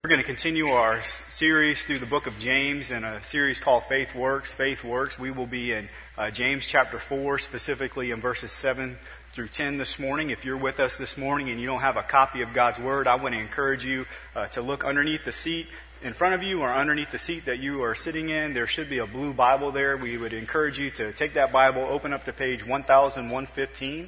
We're going to continue our series through the book of James in a series called Faith Works. Faith Works. We will be in James chapter 4, specifically in verses 7 through 10 this morning. If you're with us this morning and you don't have a copy of God's Word, I want to encourage you to look underneath the seat in front of you or underneath the seat that you are sitting in. There should be a blue Bible there. We would encourage you to take that Bible, open up to page 1115.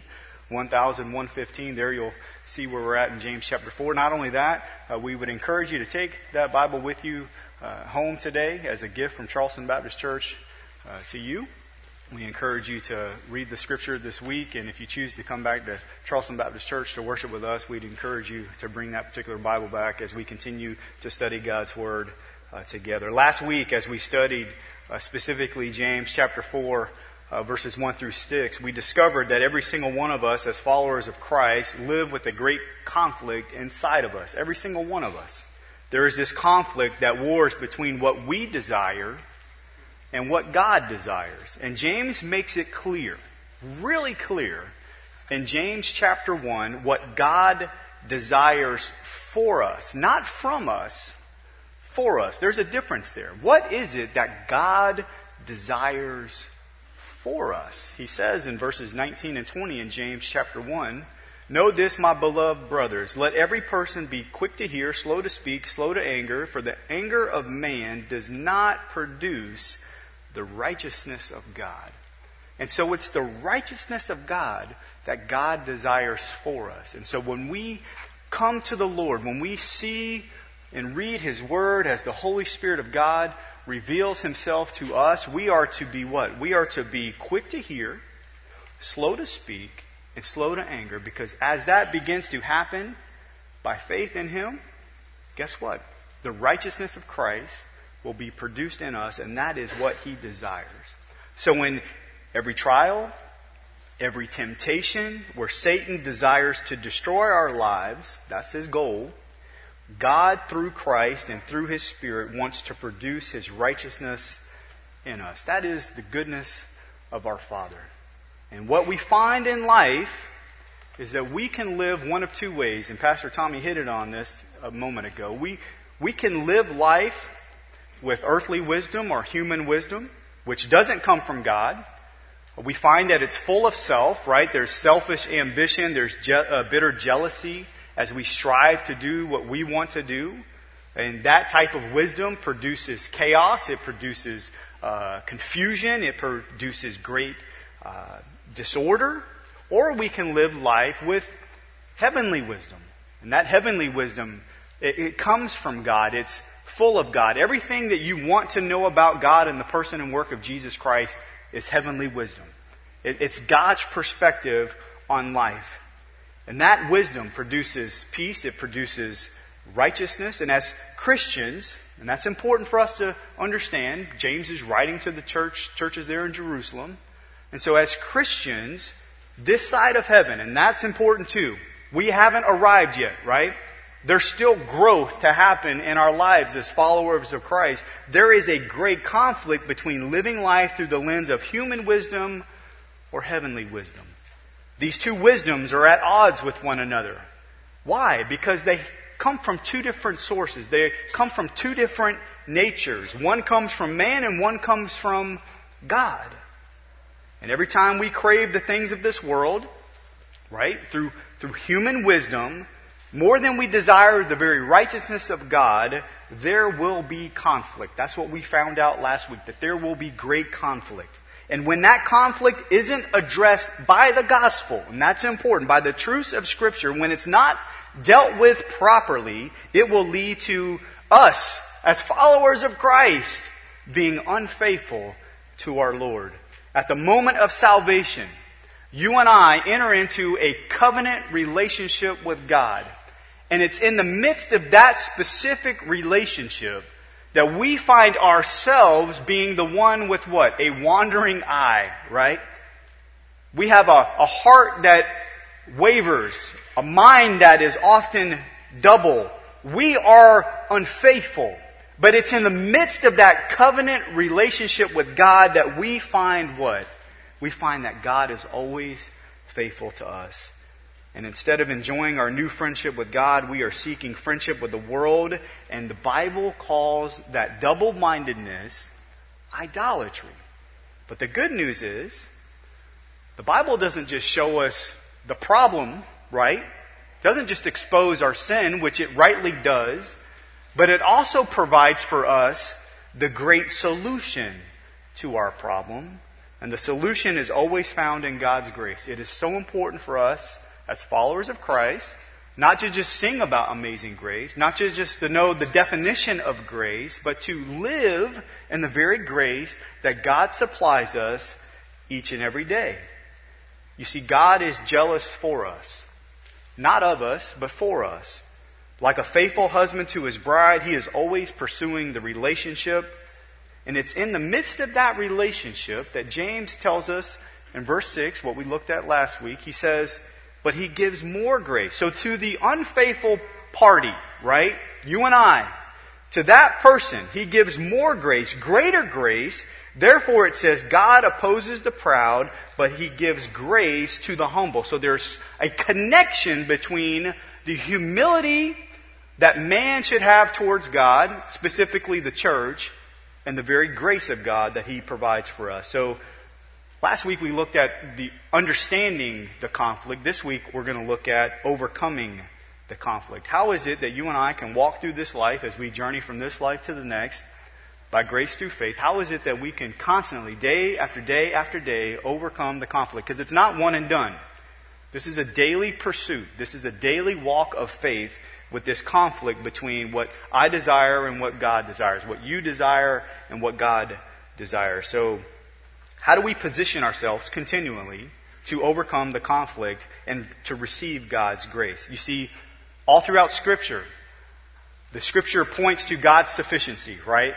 1115. There you'll see where we're at in James chapter 4. Not only that, we would encourage you to take that Bible with you home today as a gift from Charleston Baptist Church to you. We encourage you to read the Scripture this week, and if you choose to come back to Charleston Baptist Church to worship with us, we'd encourage you to bring that particular Bible back as we continue to study God's Word together. Last week, as we studied specifically James chapter 4, verses 1 through 6, we discovered that every single one of us as followers of Christ live with a great conflict inside of us. Every single one of us. There is this conflict that wars between what we desire and what God desires. And James makes it clear, really clear, in James chapter 1, what God desires for us. Not from us, for us. There's a difference there. What is it that God desires for us? He says in verses 19 and 20 in James chapter 1, "Know this, my beloved brothers, let every person be quick to hear, slow to speak, slow to anger, for the anger of man does not produce the righteousness of God." And so it's the righteousness of God that God desires for us. And so when we come to the Lord, when we see and read His Word as the Holy Spirit of God reveals Himself to us, we are to be what? We are to be quick to hear, slow to speak, and slow to anger. Because as that begins to happen by faith in Him, guess what? The righteousness of Christ will be produced in us, and that is what He desires. So when every trial, every temptation, where Satan desires to destroy our lives, that's his goal, God, through Christ and through His Spirit, wants to produce His righteousness in us. That is the goodness of our Father. And what we find in life is that we can live one of two ways. And Pastor Tommy hit it on this a moment ago. We can live life with earthly wisdom or human wisdom, which doesn't come from God. We find that it's full of self, right? There's selfish ambition. There's bitter jealousy as we strive to do what we want to do. And that type of wisdom produces chaos. It produces confusion. It produces great disorder. Or we can live life with heavenly wisdom. And that heavenly wisdom, it comes from God. It's full of God. Everything that you want to know about God and the person and work of Jesus Christ is heavenly wisdom. It's God's perspective on life. And that wisdom produces peace, it produces righteousness. And as Christians, and that's important for us to understand, James is writing to the churches there in Jerusalem. And so as Christians, this side of heaven, and that's important too, we haven't arrived yet, right? There's still growth to happen in our lives as followers of Christ. There is a great conflict between living life through the lens of human wisdom or heavenly wisdom. These two wisdoms are at odds with one another. Why? Because they come from two different sources. They come from two different natures. One comes from man and one comes from God. And every time we crave the things of this world, right, through human wisdom, more than we desire the very righteousness of God, there will be conflict. That's what we found out last week, that there will be great conflict. And when that conflict isn't addressed by the gospel, and that's important, by the truths of Scripture, when it's not dealt with properly, it will lead to us, as followers of Christ, being unfaithful to our Lord. At the moment of salvation, you and I enter into a covenant relationship with God. And it's in the midst of that specific relationship that we find ourselves being the one with what? A wandering eye, right? We have a heart that wavers, a mind that is often double. We are unfaithful. But it's in the midst of that covenant relationship with God that we find what? We find that God is always faithful to us. And instead of enjoying our new friendship with God, we are seeking friendship with the world. And the Bible calls that double-mindedness idolatry. But the good news is, the Bible doesn't just show us the problem, right? It doesn't just expose our sin, which it rightly does, but it also provides for us the great solution to our problem. And the solution is always found in God's grace. It is so important for us as followers of Christ, not to just sing about amazing grace, not to just to know the definition of grace, but to live in the very grace that God supplies us each and every day. You see, God is jealous for us. Not of us, but for us. Like a faithful husband to his bride, he is always pursuing the relationship. And it's in the midst of that relationship that James tells us in verse 6, what we looked at last week. He says, but he gives more grace. So to the unfaithful party, right? You and I. To that person, he gives more grace, greater grace. Therefore it says, God opposes the proud, but he gives grace to the humble. So there's a connection between the humility that man should have towards God, specifically the church, and the very grace of God that he provides for us. So last week we looked at the understanding the conflict. This week we're going to look at overcoming the conflict. How is it that you and I can walk through this life as we journey from this life to the next by grace through faith? How is it that we can constantly, day after day after day, overcome the conflict? Because it's not one and done. This is a daily pursuit. This is a daily walk of faith with this conflict between what I desire and what God desires, what you desire and what God desires. So how do we position ourselves continually to overcome the conflict and to receive God's grace? You see, all throughout Scripture, the Scripture points to God's sufficiency, right?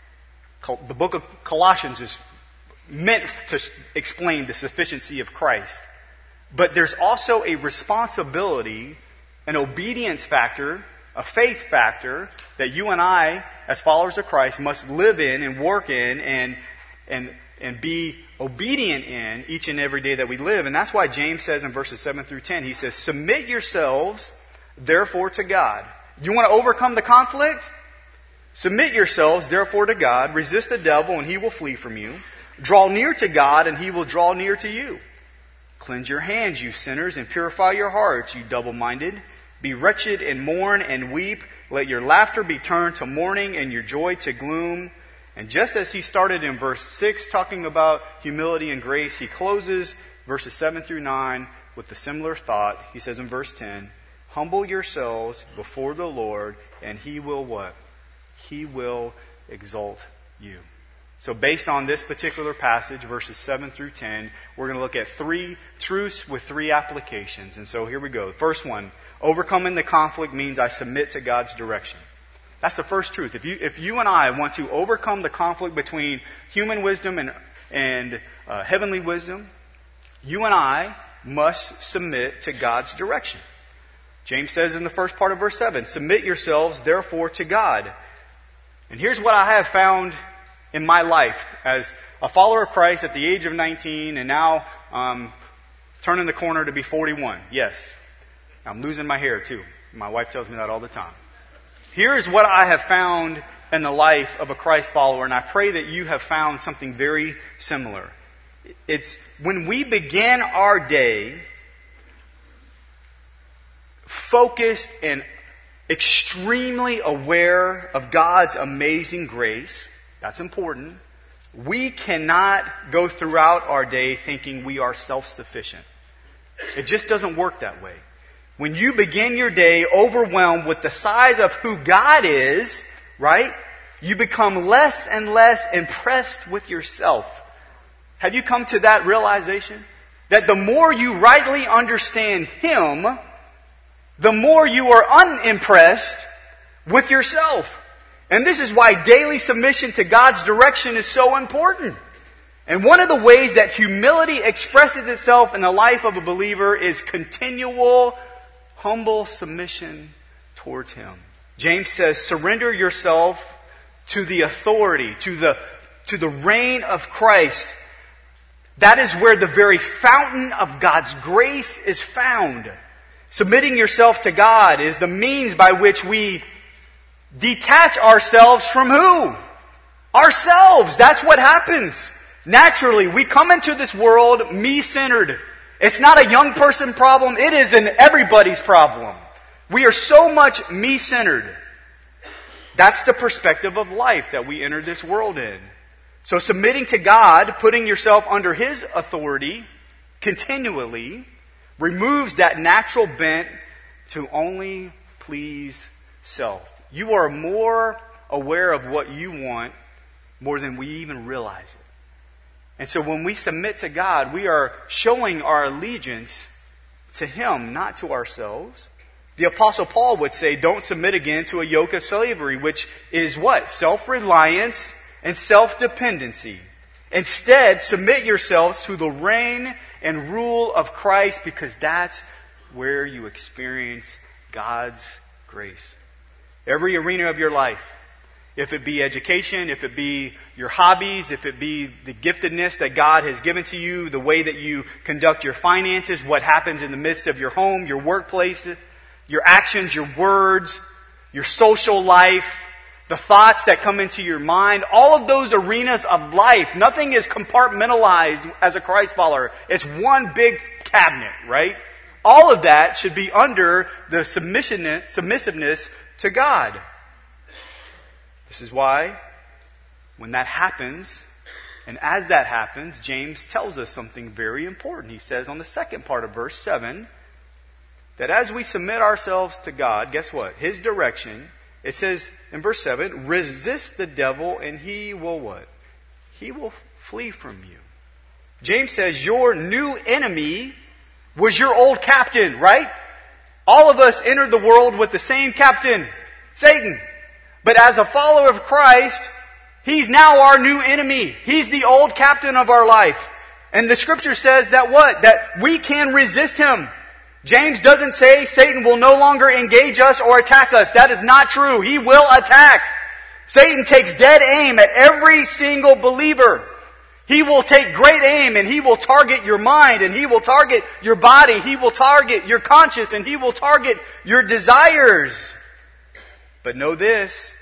The book of Colossians is meant to explain the sufficiency of Christ. But there's also a responsibility, an obedience factor, a faith factor that you and I, as followers of Christ, must live in and work in and be obedient in each and every day that we live. And that's why James says in verses 7 through 10, he says, submit yourselves, therefore, to God. You want to overcome the conflict? Submit yourselves, therefore, to God. Resist the devil, and he will flee from you. Draw near to God, and he will draw near to you. Cleanse your hands, you sinners, and purify your hearts, you double-minded. Be wretched and mourn and weep. Let your laughter be turned to mourning and your joy to gloom. And just as he started in verse 6 talking about humility and grace, he closes verses 7 through 9 with a similar thought. He says in verse 10, humble yourselves before the Lord, and he will what? He will exalt you. So based on this particular passage, verses 7 through 10, we're going to look at 3 truths with 3 applications. And so here we go. The first one, overcoming the conflict means I submit to God's direction. That's the first truth. If you and I want to overcome the conflict between human wisdom and heavenly wisdom, you and I must submit to God's direction. James says in the first part of verse 7, submit yourselves therefore to God. And here's what I have found in my life as a follower of Christ at the age of 19 and now turning the corner to be 41. Yes, I'm losing my hair too. My wife tells me that all the time. Here is what I have found in the life of a Christ follower, and I pray that you have found something very similar. It's when we begin our day focused and extremely aware of God's amazing grace. That's important. We cannot go throughout our day thinking we are self-sufficient. It just doesn't work that way. When you begin your day overwhelmed with the size of who God is, right? You become less and less impressed with yourself. Have you come to that realization? That the more you rightly understand Him, the more you are unimpressed with yourself. And this is why daily submission to God's direction is so important. And one of the ways that humility expresses itself in the life of a believer is continual, humble submission towards Him. James says, surrender yourself to the authority, to the reign of Christ. That is where the very fountain of God's grace is found. Submitting yourself to God is the means by which we detach ourselves from who? Ourselves. That's what happens. Naturally, we come into this world me-centered. It's not a young person problem. It is an everybody's problem. We are so much me-centered. That's the perspective of life that we enter this world in. So submitting to God, putting yourself under His authority continually, removes that natural bent to only please self. You are more aware of what you want more than we even realize it. And so when we submit to God, we are showing our allegiance to Him, not to ourselves. The Apostle Paul would say, don't submit again to a yoke of slavery, which is what? Self-reliance and self-dependency. Instead, submit yourselves to the reign and rule of Christ, because that's where you experience God's grace. Every arena of your life, if it be education, if it be your hobbies, if it be the giftedness that God has given to you, the way that you conduct your finances, what happens in the midst of your home, your workplace, your actions, your words, your social life, the thoughts that come into your mind, all of those arenas of life, nothing is compartmentalized as a Christ follower. It's one big cabinet, right? All of that should be under the submissiveness to God. This is why, when that happens, and as that happens, James tells us something very important. He says on the second part of verse 7, that as we submit ourselves to God, guess what? His direction. It says in verse 7, resist the devil and he will what? He will flee from you. James says your new enemy was your old captain, right? All of us entered the world with the same captain, Satan. But as a follower of Christ, he's now our new enemy. He's the old captain of our life. And the scripture says that what? That we can resist him. James doesn't say Satan will no longer engage us or attack us. That is not true. He will attack. Satan takes dead aim at every single believer. He will take great aim and he will target your mind and he will target your body. He will target your conscience and he will target your desires. But know this,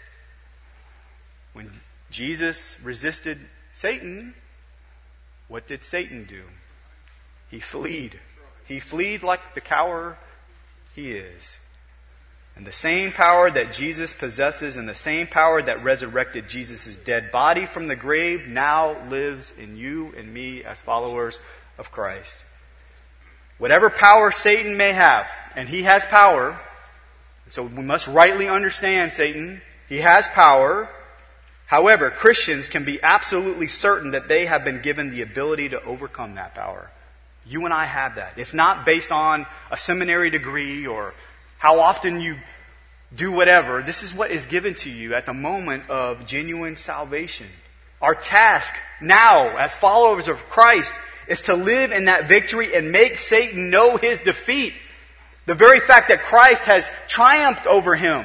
when Jesus resisted Satan, what did Satan do? He fled. He fled like the coward he is. And the same power that Jesus possesses and the same power that resurrected Jesus' dead body from the grave now lives in you and me as followers of Christ. Whatever power Satan may have, and he has power, so we must rightly understand Satan. He has power. However, Christians can be absolutely certain that they have been given the ability to overcome that power. You and I have that. It's not based on a seminary degree or how often you do whatever. This is what is given to you at the moment of genuine salvation. Our task now as followers of Christ is to live in that victory and make Satan know his defeat. The very fact that Christ has triumphed over him.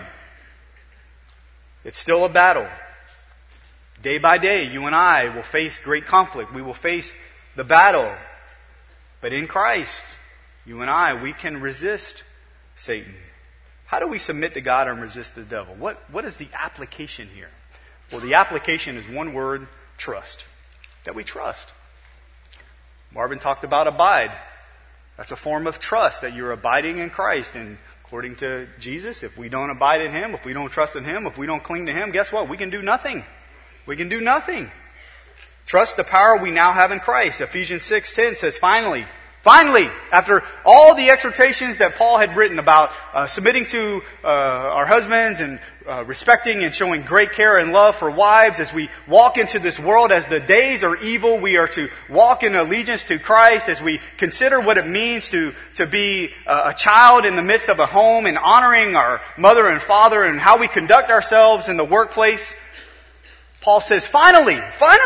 It's still a battle. Day by day, you and I will face great conflict. We will face the battle. But in Christ, you and I, we can resist Satan. How do we submit to God and resist the devil? What is the application here? Well, the application is one word, trust. That we trust. Marvin talked about abide. That's a form of trust, that you're abiding in Christ. And according to Jesus, if we don't abide in Him, if we don't trust in Him, if we don't cling to Him, guess what? We can do nothing. We can do nothing. Trust the power we now have in Christ. Ephesians 6:10 says, finally, after all the exhortations that Paul had written about submitting to our husbands and respecting and showing great care and love for wives as we walk into this world, as the days are evil, we are to walk in allegiance to Christ, as we consider what it means to be a child in the midst of a home and honoring our mother and father and how we conduct ourselves in the workplace. Paul says, finally,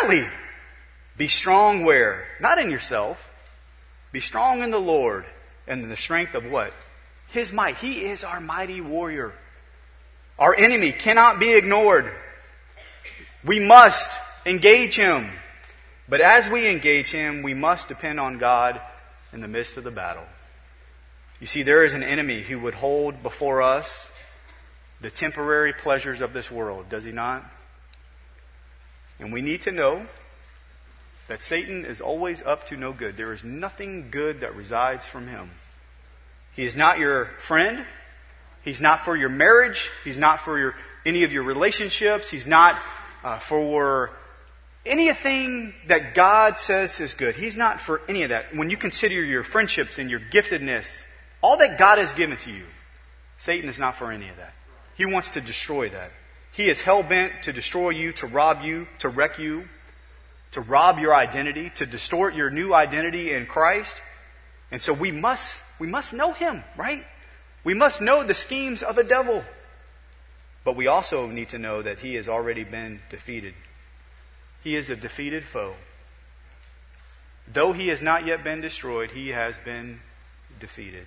be strong where? Not in yourself. Be strong in the Lord and in the strength of what? His might. He is our mighty warrior. Our enemy cannot be ignored. We must engage him. But as we engage him, we must depend on God in the midst of the battle. You see, there is an enemy who would hold before us the temporary pleasures of this world, does he not? And we need to know that Satan is always up to no good. There is nothing good that resides from him. He is not your friend. He's not for your marriage. He's not for any of your relationships. He's not for anything that God says is good. He's not for any of that. When you consider your friendships and your giftedness, all that God has given to you, Satan is not for any of that. He wants to destroy that. He is hell-bent to destroy you, to rob you, to wreck you, to rob your identity, to distort your new identity in Christ. And so we must know him, right? We must know the schemes of the devil. But we also need to know that he has already been defeated. He is a defeated foe. Though he has not yet been destroyed, he has been defeated.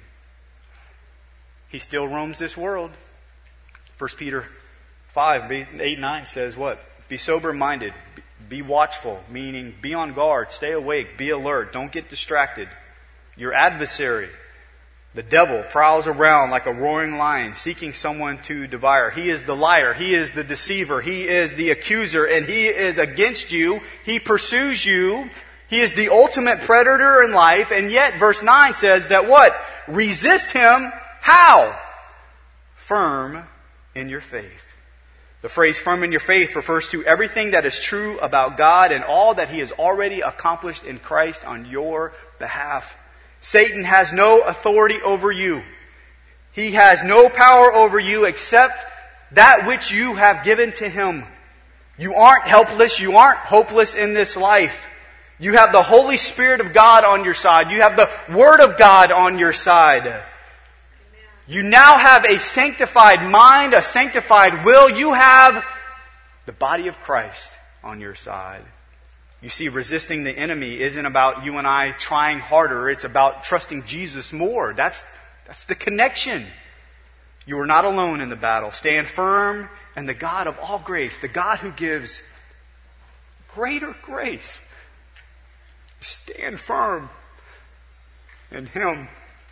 He still roams this world. 1 Peter 5, 8, 9 says what? Be sober-minded. Be watchful, meaning be on guard. Stay awake. Be alert. Don't get distracted. Your adversary, the devil, prowls around like a roaring lion, seeking someone to devour. He is the liar. He is the deceiver. He is the accuser, and he is against you. He pursues you. He is the ultimate predator in life, and yet verse 9 says that what? Resist him. How? Firm in your faith. The phrase firm in your faith refers to everything that is true about God and all that he has already accomplished in Christ on your behalf. Satan has no authority over you. He has no power over you except that which you have given to him. You aren't helpless. You aren't hopeless in this life. You have the Holy Spirit of God on your side. You have the Word of God on your side. You now have a sanctified mind, a sanctified will. You have the body of Christ on your side. You see, resisting the enemy isn't about you and I trying harder. It's about trusting Jesus more. That's the connection. You are not alone in the battle. Stand firm, and the God of all grace, the God who gives greater grace, stand firm in him.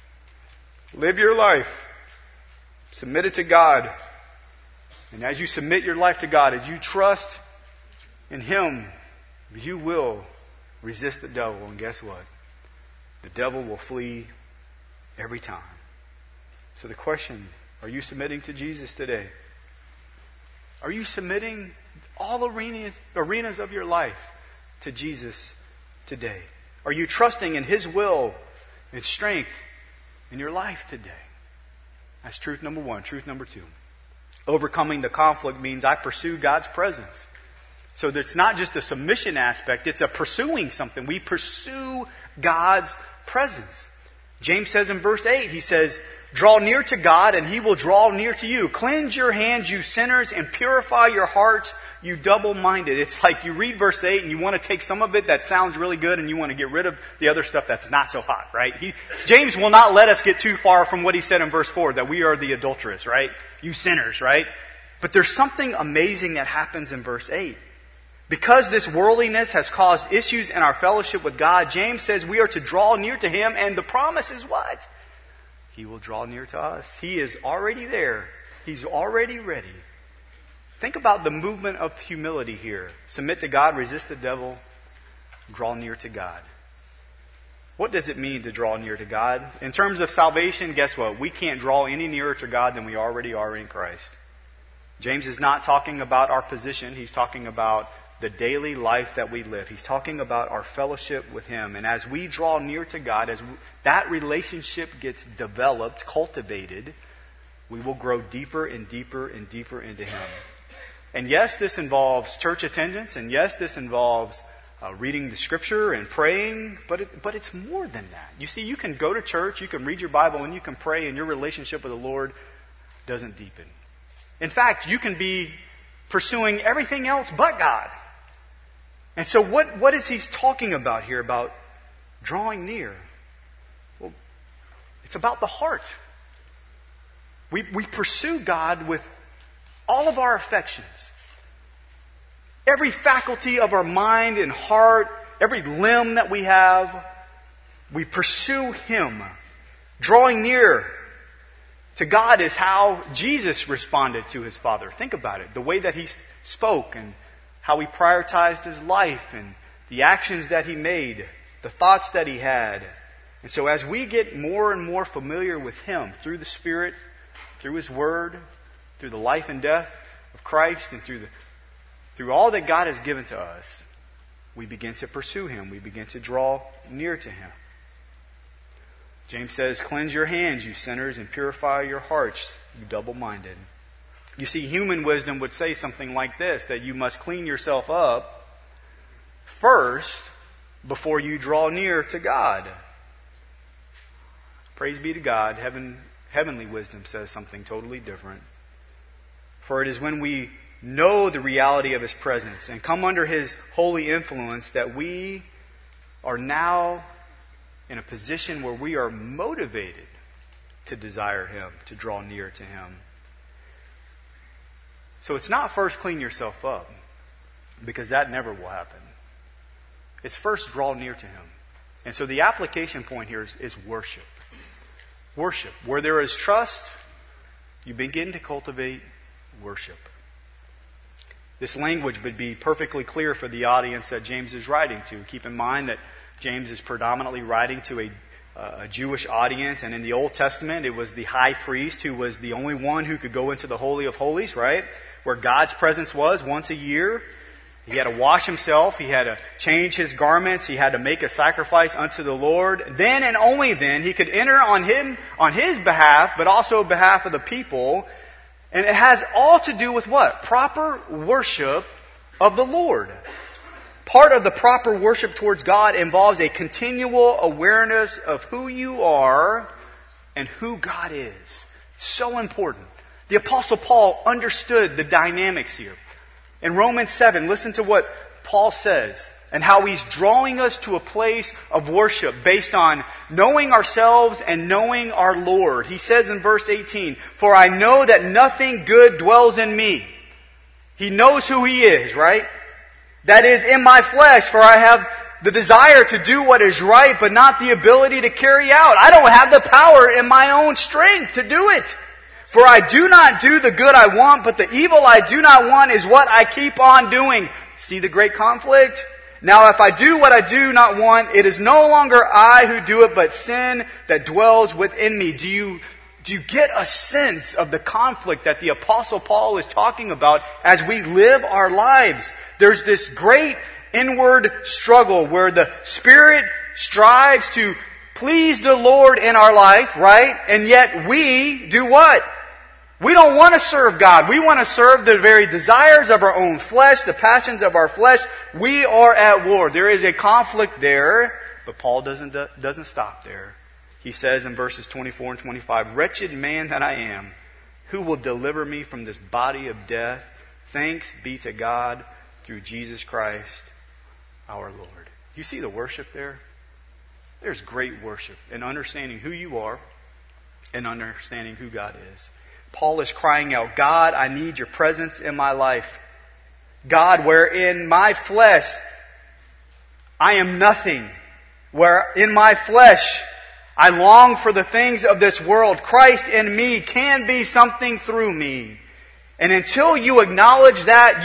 Live your life. Submit it to God. And as you submit your life to God, as you trust in him, you will resist the devil. And guess what? The devil will flee every time. So the question, are you submitting to Jesus today? Are you submitting all arenas of your life to Jesus today? Are you trusting in his will and strength in your life today? That's truth number one. Truth number two. Overcoming the conflict means I pursue God's presence. So it's not just a submission aspect, it's a pursuing something. We pursue God's presence. James says in verse 8, he says, draw near to God and he will draw near to you. Cleanse your hands, you sinners, and purify your hearts, you double-minded. It's like you read verse 8 and you want to take some of it that sounds really good and you want to get rid of the other stuff that's not so hot, right? James will not let us get too far from what he said in verse 4, that we are the adulterous, right? You sinners, right? But there's something amazing that happens in verse 8. Because this worldliness has caused issues in our fellowship with God, James says we are to draw near to him, and the promise is what? He will draw near to us. He is already there. He's already ready. Think about the movement of humility here. Submit to God, resist the devil, draw near to God. What does it mean to draw near to God? In terms of salvation, guess what? We can't draw any nearer to God than we already are in Christ. James is not talking about our position. He's talking about the daily life that we live. He's talking about our fellowship with him. And as we draw near to God, as that relationship gets developed, cultivated, we will grow deeper and deeper and deeper into him. And yes, this involves church attendance. And yes, this involves reading the scripture and praying. But it's more than that. You see, you can go to church, you can read your Bible, and you can pray, and your relationship with the Lord doesn't deepen. In fact, you can be pursuing everything else but God. And so what is he talking about here about drawing near? Well, it's about the heart. We pursue God with all of our affections. Every faculty of our mind and heart, every limb that we have, we pursue him Drawing near to God is how Jesus responded to his Father. Think about it. The way that he spoke and how he prioritized his life and the actions that he made, the thoughts that he had. And so as we get more and more familiar with him through the Spirit, through his Word, through the life and death of Christ, and through all that God has given to us, we begin to pursue him. We begin to draw near to him. James says, "Cleanse your hands, you sinners, and purify your hearts, you double-minded." You see, human wisdom would say something like this, that you must clean yourself up first before you draw near to God. Praise be to God. Heavenly wisdom says something totally different. For it is when we know the reality of his presence and come under his holy influence that we are now in a position where we are motivated to desire him, to draw near to him. So it's not first clean yourself up, because that never will happen. It's first draw near to him. And so the application point here is worship. Worship. Where there is trust, you begin to cultivate worship. This language would be perfectly clear for the audience that James is writing to. Keep in mind that James is predominantly writing to a Jewish audience, and in the Old Testament it was the high priest who was the only one who could go into the Holy of Holies, right? Where God's presence was once a year. He had to wash himself. He had to change his garments. He had to make a sacrifice unto the Lord. Then and only then he could enter on his behalf, but also on behalf of the people. And it has all to do with what? Proper worship of the Lord. Part of the proper worship towards God involves a continual awareness of who you are and who God is. So important. The Apostle Paul understood the dynamics here. In Romans 7, listen to what Paul says and how he's drawing us to a place of worship based on knowing ourselves and knowing our Lord. He says in verse 18, "For I know that nothing good dwells in me." He knows who he is, right? "That is in my flesh, for I have the desire to do what is right, but not the ability to carry out. I don't have the power in my own strength to do it. For I do not do the good I want, but the evil I do not want is what I keep on doing." See the great conflict? "Now if I do what I do not want, it is no longer I who do it, but sin that dwells within me." Do you get a sense of the conflict that the Apostle Paul is talking about as we live our lives? There's this great inward struggle where the Spirit strives to please the Lord in our life, right? And yet we do what? We don't want to serve God. We want to serve the very desires of our own flesh, the passions of our flesh. We are at war. There is a conflict there, but Paul doesn't stop there. He says in verses 24 and 25, "Wretched man that I am, who will deliver me from this body of death? Thanks be to God through Jesus Christ our Lord." You see the worship there? There's great worship in understanding who you are and understanding who God is. Paul is crying out, "God, I need your presence in my life. God, where in my flesh I am nothing, where in my flesh I long for the things of this world, Christ in me can be something through me." And until you acknowledge that,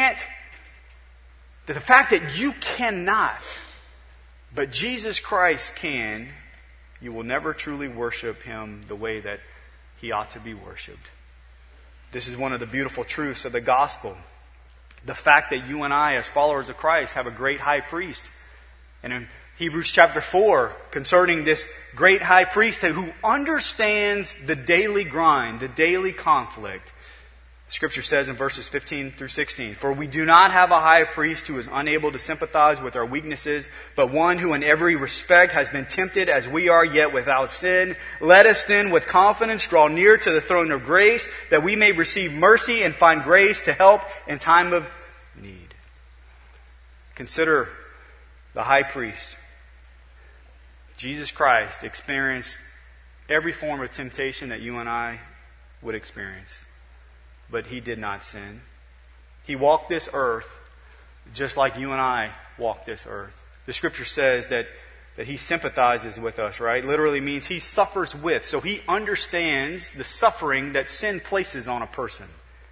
the fact that you cannot, but Jesus Christ can, you will never truly worship him the way that he ought to be worshipped. This is one of the beautiful truths of the gospel. The fact that you and I, as followers of Christ, have a great high priest. And in Hebrews chapter 4, concerning this great high priest who understands the daily grind, the daily conflict, Scripture says in verses 15 through 16, "For we do not have a high priest who is unable to sympathize with our weaknesses, but one who in every respect has been tempted as we are, yet without sin. Let us then with confidence draw near to the throne of grace, that we may receive mercy and find grace to help in time of need." Consider the high priest. Jesus Christ experienced every form of temptation that you and I would experience. But he did not sin. He walked this earth just like you and I walk this earth. The Scripture says that that he sympathizes with us, right? Literally means he suffers with. So he understands the suffering that sin places on a person.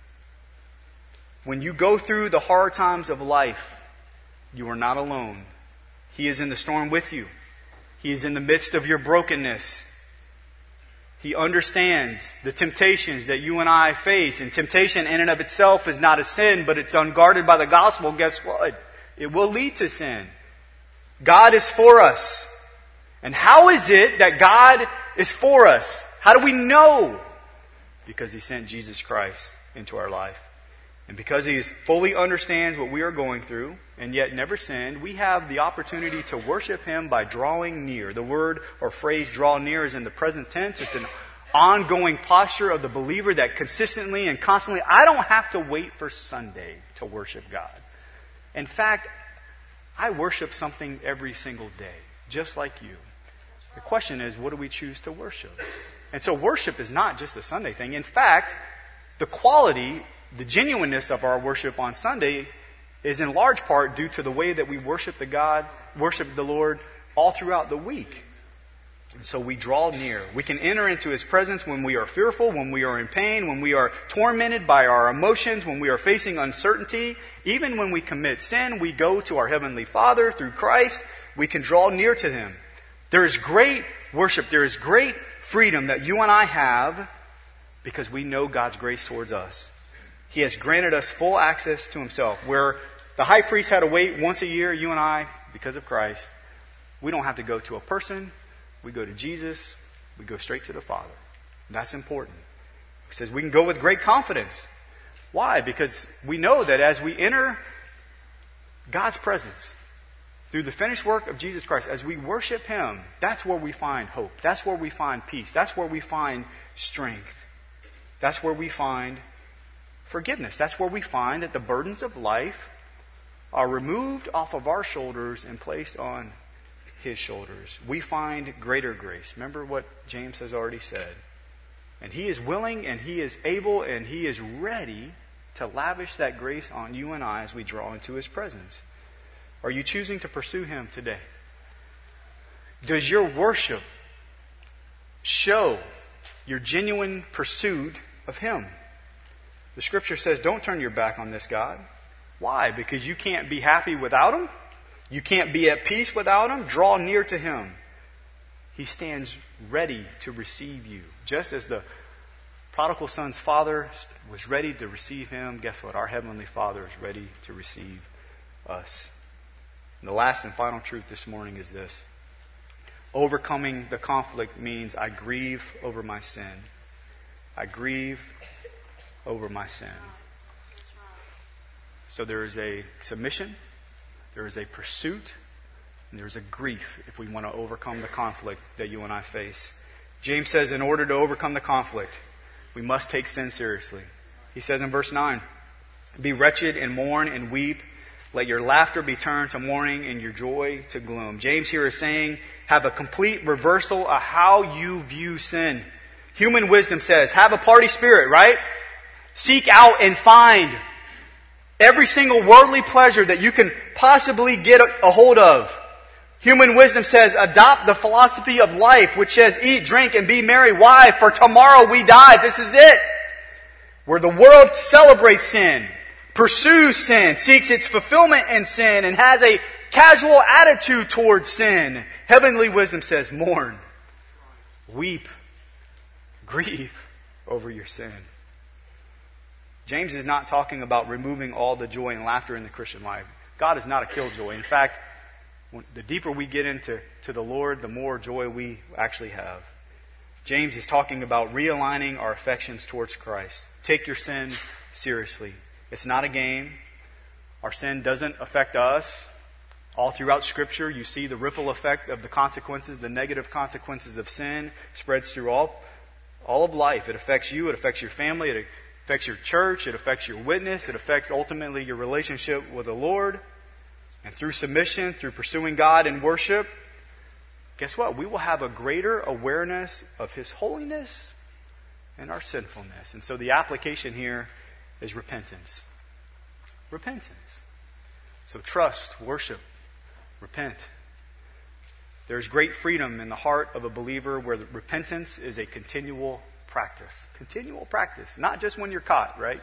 When you go through the hard times of life, you are not alone. He is in the storm with you. He is in the midst of your brokenness. He understands the temptations that you and I face. And temptation in and of itself is not a sin, but it's unguarded by the gospel. Guess what? It will lead to sin. God is for us. And how is it that God is for us? How do we know? Because He sent Jesus Christ into our life. And because He fully understands what we are going through, and yet never sinned, we have the opportunity to worship Him by drawing near. The word or phrase draw near is in the present tense. It's an ongoing posture of the believer that consistently and constantly, I don't have to wait for Sunday to worship God. In fact, I worship something every single day, just like you. The question is, what do we choose to worship? And so worship is not just a Sunday thing. In fact, the quality, the genuineness of our worship on Sunday is in large part due to the way that we worship the Lord all throughout the week. And so we draw near. We can enter into His presence when we are fearful, when we are in pain, when we are tormented by our emotions, when we are facing uncertainty. Even when we commit sin, we go to our Heavenly Father through Christ. We can draw near to Him. There is great worship. There is great freedom that you and I have because we know God's grace towards us. He has granted us full access to Himself. Where the high priest had to wait once a year, you and I, because of Christ, we don't have to go to a person. We go to Jesus. We go straight to the Father. That's important. He says we can go with great confidence. Why? Because we know that as we enter God's presence through the finished work of Jesus Christ, as we worship Him, that's where we find hope. That's where we find peace. That's where we find strength. That's where we find forgiveness. That's where we find that the burdens of life are removed off of our shoulders and placed on His shoulders. We find greater grace. Remember what James has already said. And He is willing and He is able and He is ready to lavish that grace on you and I as we draw into His presence. Are you choosing to pursue Him today? Does your worship show your genuine pursuit of Him? The Scripture says, don't turn your back on this God. Why? Because you can't be happy without Him. You can't be at peace without Him. Draw near to Him. He stands ready to receive you. Just as the prodigal son's father was ready to receive him, guess what? Our Heavenly Father is ready to receive us. And the last and final truth this morning is this. Overcoming the conflict means I grieve over my sin. I grieve over my sin. So there is a submission, there is a pursuit, and there is a grief if we want to overcome the conflict that you and I face. James says in order to overcome the conflict, we must take sin seriously. He says in verse 9, be wretched and mourn and weep. Let your laughter be turned to mourning and your joy to gloom. James here is saying, have a complete reversal of how you view sin. Human wisdom says, have a party spirit, right? Seek out and find every single worldly pleasure that you can possibly get a hold of. Human wisdom says, adopt the philosophy of life, which says, eat, drink, and be merry. Why? For tomorrow we die. This is it. Where the world celebrates sin, pursues sin, seeks its fulfillment in sin, and has a casual attitude towards sin. Heavenly wisdom says, mourn, weep, grieve over your sin. James is not talking about removing all the joy and laughter in the Christian life. God is not a killjoy. In fact, the deeper we get into the Lord, the more joy we actually have. James is talking about realigning our affections towards Christ. Take your sin seriously. It's not a game. Our sin doesn't affect us. All throughout Scripture, you see the ripple effect of the consequences, the negative consequences of sin spreads through all of life. It affects you. It affects your family. It affects your church. It affects your witness. It affects ultimately your relationship with the Lord. And through submission, through pursuing God in worship, guess what? We will have a greater awareness of His holiness and our sinfulness. And so the application here is repentance. Repentance. So trust, worship, repent. There's great freedom in the heart of a believer where repentance is a continual practice. Continual practice. Not just when you're caught, right?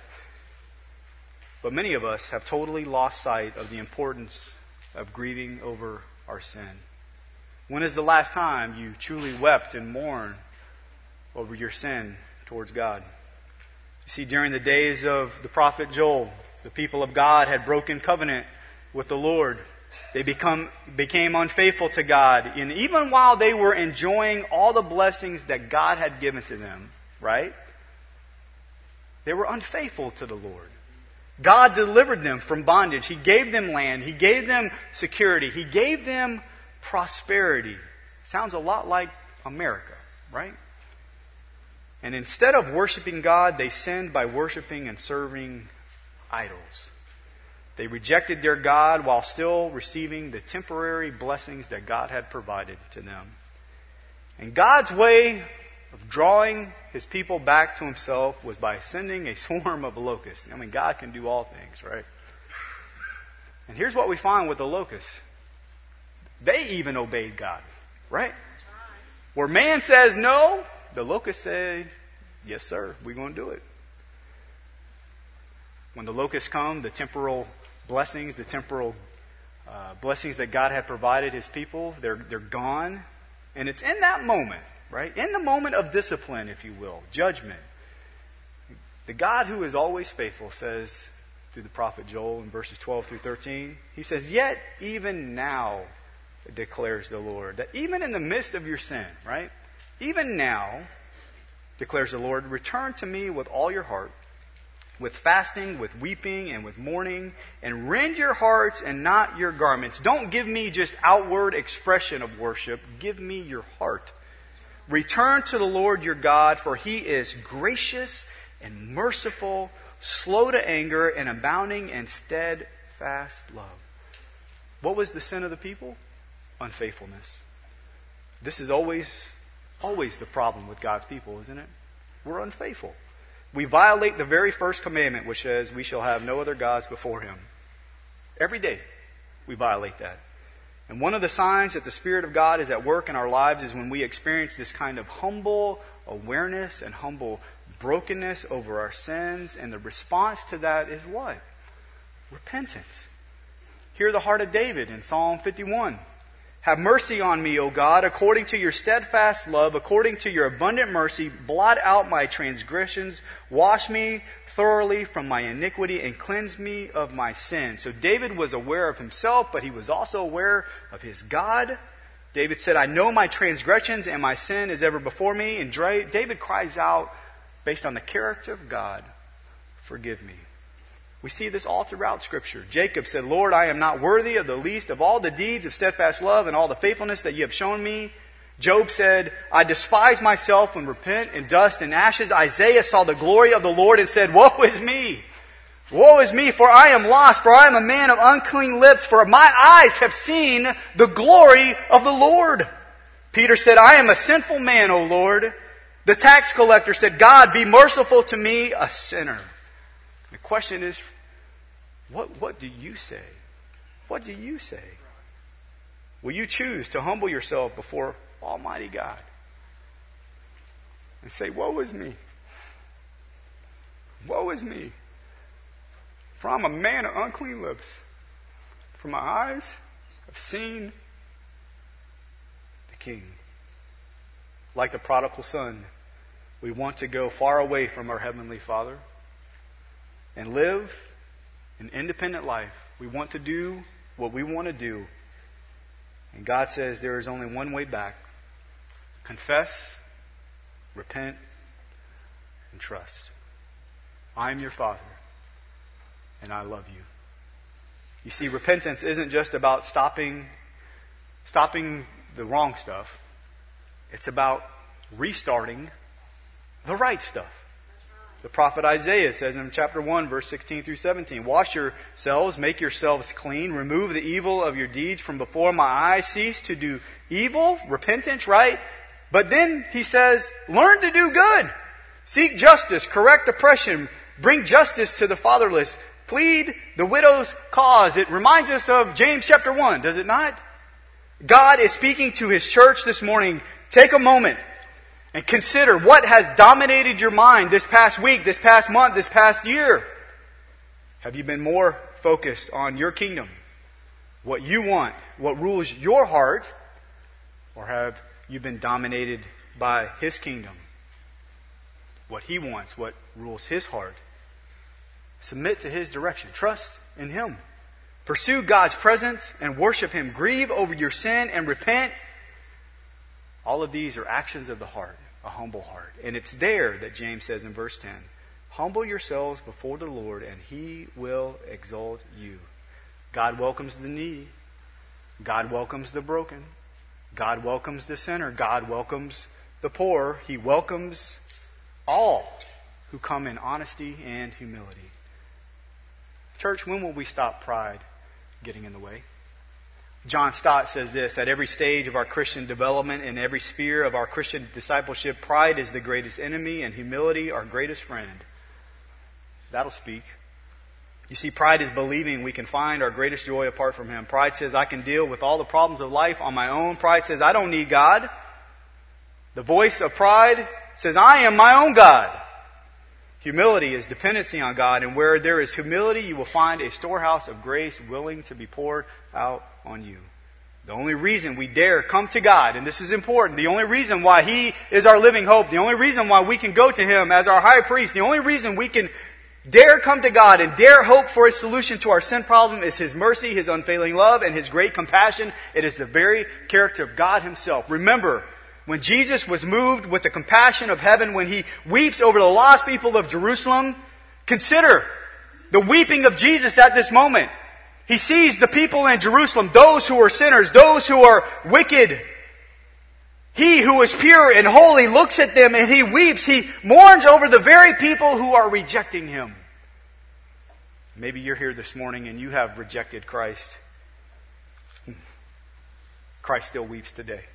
But many of us have totally lost sight of the importance of grieving over our sin. When is the last time you truly wept and mourned over your sin towards God? You see, during the days of the prophet Joel, the people of God had broken covenant with the Lord. They became unfaithful to God. And even while they were enjoying all the blessings that God had given to them, right? They were unfaithful to the Lord. God delivered them from bondage. He gave them land. He gave them security. He gave them prosperity. Sounds a lot like America, right? And instead of worshiping God, they sinned by worshiping and serving idols. They rejected their God while still receiving the temporary blessings that God had provided to them. And God's way of drawing His people back to Himself was by sending a swarm of locusts. I mean, God can do all things, right? And here's what we find with the locusts. They even obeyed God, right? Where man says no, the locusts say, yes, sir, we're going to do it. When the locusts come, the temporal blessings, blessings that God had provided His people, they're gone. And it's in that moment, right? In the moment of discipline, if you will, judgment. The God who is always faithful says through the prophet Joel in verses 12 through 13, He says, yet even now, declares the Lord, that even in the midst of your sin, right? Even now, declares the Lord, return to me with all your heart, with fasting, with weeping, and with mourning, and rend your hearts and not your garments. Don't give me just outward expression of worship. Give me your heart. Return to the Lord your God, for He is gracious and merciful, slow to anger, and abounding in steadfast love. What was the sin of the people? Unfaithfulness. This is always the problem with God's people, isn't it? We're unfaithful. We violate the very first commandment, which says we shall have no other gods before Him. Every day we violate that. And one of the signs that the Spirit of God is at work in our lives is when we experience this kind of humble awareness and humble brokenness over our sins. And the response to that is what? Repentance. Hear the heart of David in Psalm 51. Have mercy on me, O God, according to your steadfast love, according to your abundant mercy, blot out my transgressions, wash me thoroughly from my iniquity, and cleanse me of my sin. So David was aware of himself, but he was also aware of his God. David said, I know my transgressions and my sin is ever before me. And David cries out, based on the character of God, forgive me. We see this all throughout Scripture. Jacob said, Lord, I am not worthy of the least of all the deeds of steadfast love and all the faithfulness that you have shown me. Job said, I despise myself and repent in dust and ashes. Isaiah saw the glory of the Lord and said, woe is me! Woe is me, for I am lost, for I am a man of unclean lips, for my eyes have seen the glory of the Lord. Peter said, I am a sinful man, O Lord. The tax collector said, God, be merciful to me, a sinner. The question is, what do you say? What do you say? Will you choose to humble yourself before Almighty God and say, woe is me? Woe is me. For I'm a man of unclean lips. For my eyes have seen the King. Like the prodigal son, we want to go far away from our Heavenly Father and live an independent life. We want to do what we want to do. And God says there is only one way back. Confess, repent, and trust. I am your Father, and I love you. You see, repentance isn't just about stopping the wrong stuff. It's about restarting the right stuff. The prophet Isaiah says in chapter 1, verse 16 through 17, wash yourselves, make yourselves clean, remove the evil of your deeds from before my eyes, cease to do evil, repentance, right? But then he says, learn to do good. Seek justice, correct oppression, bring justice to the fatherless, plead the widow's cause. It reminds us of James chapter 1, does it not? God is speaking to His church this morning. Take a moment and consider what has dominated your mind this past week, this past month, this past year. Have you been more focused on your kingdom, what you want, what rules your heart, or have you been dominated by His kingdom, what He wants, what rules His heart? Submit to His direction. Trust in Him. Pursue God's presence and worship Him. Grieve over your sin and repent. All of these are actions of the heart, a humble heart. And it's there that James says in verse 10, humble yourselves before the Lord and He will exalt you. God welcomes the needy. God welcomes the broken. God welcomes the sinner. God welcomes the poor. He welcomes all who come in honesty and humility. Church, when will we stop pride getting in the way? John Stott says this: at every stage of our Christian development, in every sphere of our Christian discipleship, pride is the greatest enemy and humility our greatest friend. That'll speak. You see, pride is believing we can find our greatest joy apart from Him. Pride says I can deal with all the problems of life on my own. Pride says I don't need God. The voice of pride says I am my own God. Humility is dependency on God, and where there is humility, you will find a storehouse of grace willing to be poured out on you. The only reason we dare come to God, and this is important, the only reason why He is our living hope, the only reason why we can go to Him as our high priest, the only reason we can dare come to God and dare hope for His solution to our sin problem is His mercy, His unfailing love, and His great compassion. It is the very character of God Himself. Remember, when Jesus was moved with the compassion of heaven, when He weeps over the lost people of Jerusalem, consider the weeping of Jesus at this moment. He sees the people in Jerusalem, those who are sinners, those who are wicked. He who is pure and holy looks at them and He weeps. He mourns over the very people who are rejecting Him. Maybe you're here this morning and you have rejected Christ. Christ still weeps today.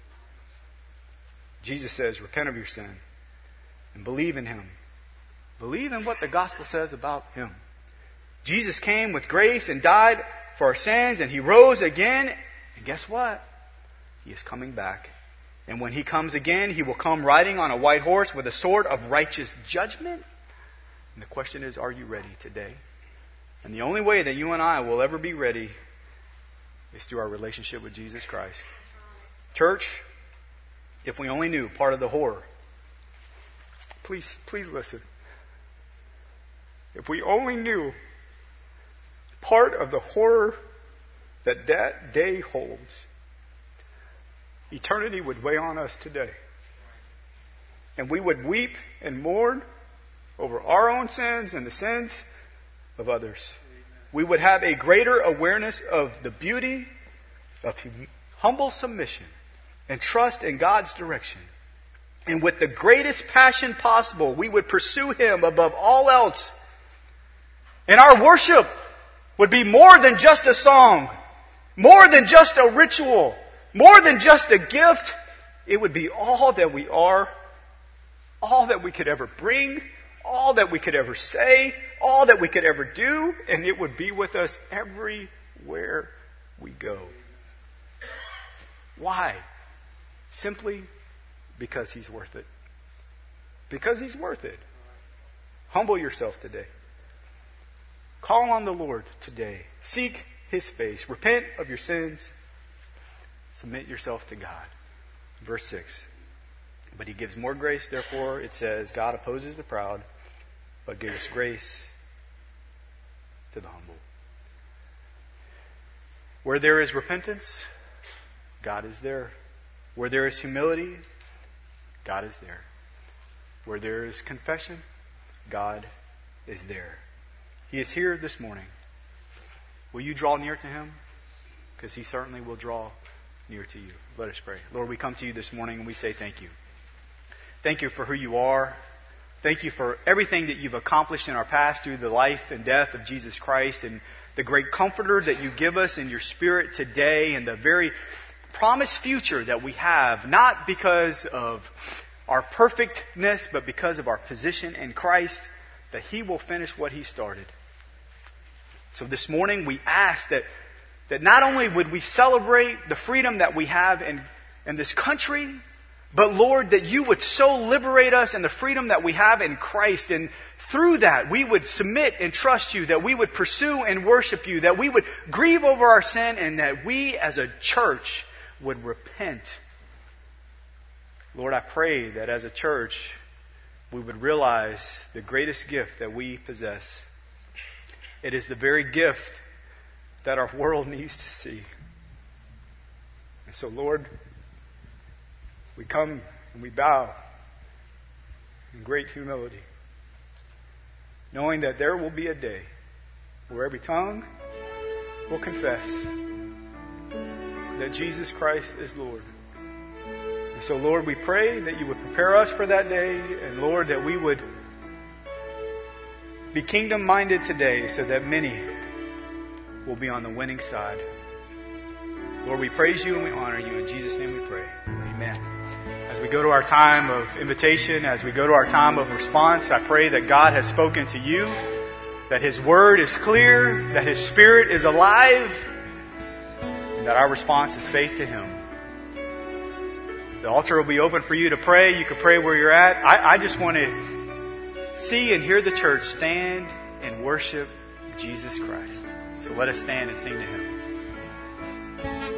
Jesus says, repent of your sin and believe in Him. Believe in what the gospel says about Him. Jesus came with grace and died for our sins, and He rose again. And guess what? He is coming back. And when He comes again, He will come riding on a white horse with a sword of righteous judgment. And the question is, are you ready today? And the only way that you and I will ever be ready is through our relationship with Jesus Christ. Church, if we only knew part of the horror. Please listen. If we only knew part of the horror that day holds, eternity would weigh on us today. And we would weep and mourn over our own sins and the sins of others. We would have a greater awareness of the beauty of humble submission and trust in God's direction. And with the greatest passion possible, we would pursue Him above all else. And our worship would be more than just a song, more than just a ritual, more than just a gift. It would be all that we are, all that we could ever bring, all that we could ever say, all that we could ever do, and it would be with us everywhere we go. Why? Simply because He's worth it. Because He's worth it. Humble yourself today. Call on the Lord today. Seek His face. Repent of your sins. Submit yourself to God. Verse 6. But He gives more grace, therefore it says, God opposes the proud, but gives grace to the humble. Where there is repentance, God is there. Where there is humility, God is there. Where there is confession, God is there. He is here this morning. Will you draw near to Him? Because He certainly will draw near to you. Let us pray. Lord, we come to You this morning and we say thank You. Thank You for who You are. Thank You for everything that You've accomplished in our past through the life and death of Jesus Christ, and the great comforter that You give us in Your Spirit today, and the very promised future that we have, not because of our perfectness, but because of our position in Christ, that He will finish what He started. So this morning we ask that that not only would we celebrate the freedom that we have in this country, but Lord, that you would so liberate us in the freedom that we have in Christ. And through that, we would submit and trust you, that we would pursue and worship you, that we would grieve over our sin, and that we as a church would repent. Lord, I pray that as a church, we would realize the greatest gift that we possess. It is the very gift that our world needs to see. And so, Lord, we come and we bow in great humility, knowing that there will be a day where every tongue will confess that Jesus Christ is Lord. And so, Lord, we pray that you would prepare us for that day, and Lord, that we would be kingdom-minded today so that many will be on the winning side. Lord, we praise you and we honor you. In Jesus' name we pray. Amen. As we go to our time of invitation, as we go to our time of response, I pray that God has spoken to you, that His Word is clear, that His Spirit is alive, and that our response is faith to Him. The altar will be open for you to pray. You can pray where you're at. I just want to see and hear the church stand and worship Jesus Christ. So let us stand and sing to Him.